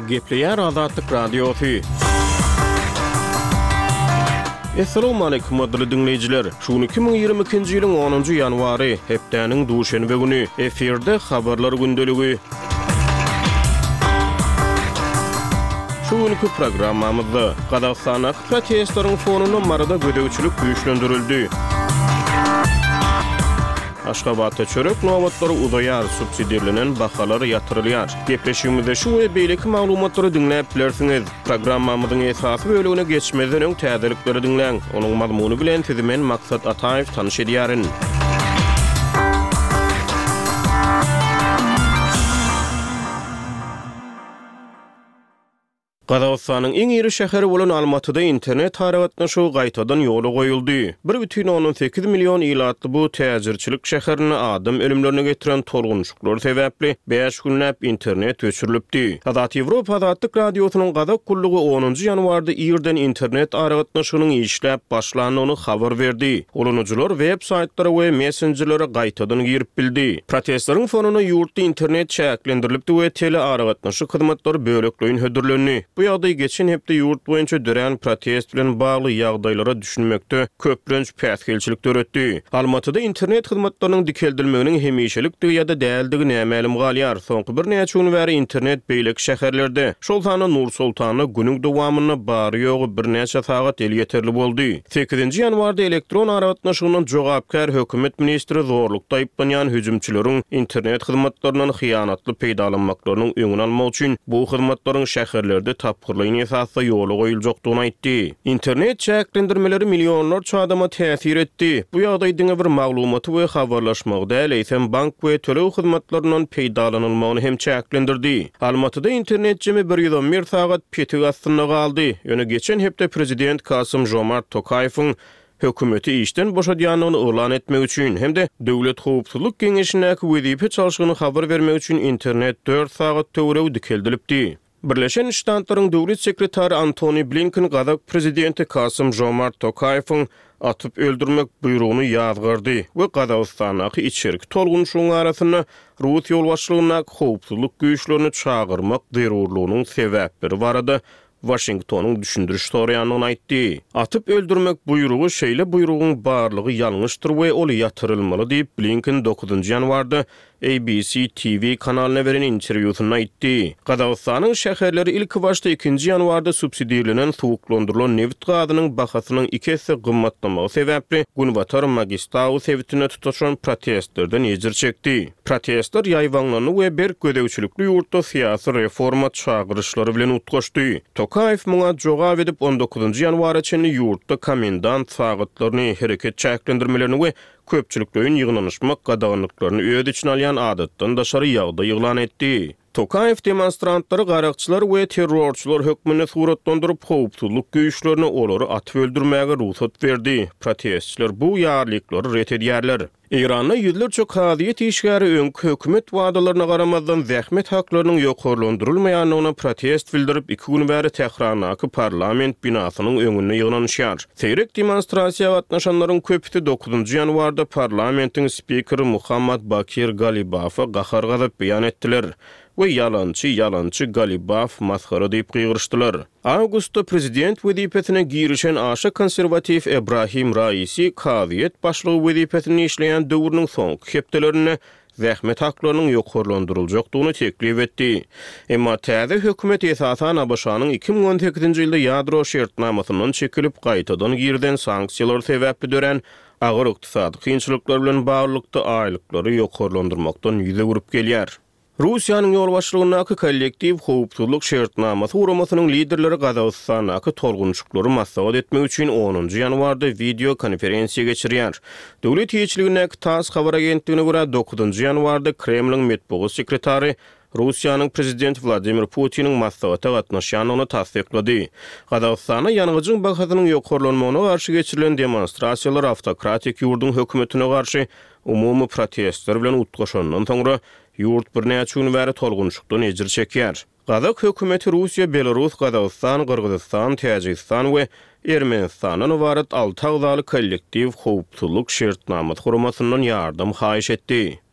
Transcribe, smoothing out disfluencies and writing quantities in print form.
Gepleýär Azatlyk Radiosu. Assalamu alaykum hörmetli dinleýijiler. Şu 2022-nji ýylyň 10-njy ýanwary hepdeniň duşenbe güni eferde habarlar gündeligi. Şu günkü programmamyzda Gazagstana protestlaryň fonuny marada gödegçilik güýçlendirildi. Aşgabatda çörek nowatlary udaýar subsidiýalenen bahalary ýatyrylýar. Gepleşigimizde şu we beýleki maglumatlary dinläp bilersiňiz. Programmamyzyň esasy bölügine geçmeden öň täzelikleri dinläň. Onuň mazmuny bilen sizi men Maksat Ataýew tanyş edýärin. Gazagstanyň iň iri şäheri bolan Almatyda internet haragatnaşygy gaýtadan ýola goýuldy. 1,8 million ilatly bu täzirçilik şäherini adam ölümlerine getiren torgunçluklar sebäpli 5 günläp internet öçürilipdi. Azat Ýewropa Azatlyk Radiosynyň Gazag kullugy 10-njy ýanwarda ýerden internet haragatnaşygynyň işläp başlanyny habar berdi. Ulunucular web saytlary we messengerlere gaýtadan girip bildi. Protestlaryň fonuny ýurtda internet çäklendirilipdi we tele haragatnaşyk hyzmatlary bölekleýin hödürlendi. Bu ýagdaý geçen hepde ýurt boýunça dören protest bilen bagly ýagdaýlara düşünmekde köplenç päsgelçilik döretdi. Almatyda internet hyzmatlarynyň dikeldilmeginiň hemişelikdigi ýa-da däldigi nämälim galýar. Soňky bir näçe gün bäri internet beýlek şäherlerde, şol sany Nur Sultana günüň dowamyna bary ýogy bir näçe sagat el ýeterli boldy. 8-nji ýanwarda elektron aragatnaşygynyň jogapkar hökümet ministri zorlukda aýplanýan hüjümçileriň internet hyzmatlarynyň hyýanatly peýdalanmaklarynyň öňüni almak üçin bu hyzmatlaryň şäherlerde tapgyrlygyň esasy ýola goýuljakdygyny aýtdy. Internet çäklendirmeleri millionlarça adama täsir etdi. Bu ýagdaý diňe bir maglumaty we habarlaşmagy däl, eýsem bank we tölew hyzmatlarynyň peýdalanylmagyny hem çäklendirdi. Almatyda internet jemi 111 sagat petig astyna galdy. Ýöne geçen hepde prezident Kasym-Jomart Tokaýewiň hökümeti işten boşadýanyny elan etmek üçin hem-de Döwlet Howpsuzlyk Geňeşindäki wezipe çalşygyny habar bermek üçin internet 4 sagat töwerew dikeldilipdi. Birleşen Ştatlaryň döwlet sekretary Antony Blinken Gazag prezidenti Kasym-Jomart Tokaýewiň atyp öldürmek buyrugyny ýazgyrdy we Gazagstanaky içerik tolgunçlugyň arasyna Rus ýolbaşçylygyna howpsuzlyk güýçlerini çağırmak zerurlugynyň sebäpleri barada Washingtonyň düşündiriş soraýanyny aýtdy. Atyp öldürmek buyrugy şeýle buyrugyň barlygy ýalňyşdyr we ol ýatyrylmaly diýip Blinken 9-njy ýanwarda ABC TV kanalyna beren interwýusynda aýtdy. Gazagstanyň şäherleri ilki başda 2-nji ýanwarda subsidiýalenen suwuklandyrylan neft gazynyň bahasynyň 2 hesse gymmatlamagy sebäpli Gunwatar Magistaw sebitine tutaşan protestlerden ejir çekdi. Protestler ýaýwanlany we bir gödegçilikli ýurtda syýasy reforma çağırışlary bilen utgaşdy. Tokaýew muňa jogap edip 19-njy ýanwara çenli ýurtda komendant sagatlaryny hereket çäklendirmelerini we köpçüliklerin ýygnanyşmak gadaganlyklaryny öz içine alýan adatdan daşary ýagdaý ýylan etdi. Tokaýew demonstrantlary garakçylar we terrorçylar hökmüne suratlandyryp howpsuzlyk güýçlerini olary atyp öldürmäge ruhsat berdi. Protestçiler bu ýarlyklary ret edýärler. İran'da yüzlerce kadiyet işgari öňkü hökümet wagdalaryna garamazdan zähmet haklarynyň ýokarlandyrylmaýanyna protest bildirip 2 gün bäri Tehranaky parlament binasynyň öňünde ýygnanyşýar. Seýrek demonstrasiýaga gatnaşanlaryň köpüsi 9-njy ýanwarda parlamentiň spikeri Muhammad Bakir Galibafa gahar gazyp beýan etdiler. We ýalançy Galibaf maskara diýip gygyrşdylar. Awgustda prezident wezipetine girişen aşa konservativ Ebrahim Raisi kadiyet başlygy wezipetini işleýän döwrüniň soňky hepdelerine zähmet haklarynyň ýokarlandyryljakdygyny teklip etdi. Emma täze hökümet esasan ABŞ-nyň 2018-nji ýylda ýadro şertnamasynyň çekilip gaýtadan girden sanksiýalar sebäpli dören agyr ykdysady kynçylyklar bilen baglykda aýlyklary ýokarlandyrmakdan ýüze gurup gelýär. Russiýanyň ýolbaşçylygynaky kollektiv howpsuzlyk şertnamasyny uramasynyň liderleri Gazagstanaky torgunçluklary maslahat etmek üçin 10-njy ýanwarda video konferensiýa geçirýär. Döwlet ýeçiligindäki TASS habar agentligine görä 9-njy ýanwarda Kremliň medeniýet sekretary Russiýanyň prezident Vladimir Putiniň maslahata gatnaşýanyny tasdiklady. Gazagstana ýanygyjyň bahasynyň ýokarlanmagyna garşy geçirilen demonstrasiýalar awtokratik ýurdun hökümetine garşy umumy protestler bilen utgaşandan soňra ýurt bir näçe gün bäri tolgunçlukdan ejir çekýär. Gazag hökümeti Russiýa, Belarus, Gazagystan, Kyrgyzstan, Täjikistan we Ermenistanyň ibaret 6 agzaly kollektiv howpsuzlyk şertnamasy gurmasyndan ýardam haýyş etdi.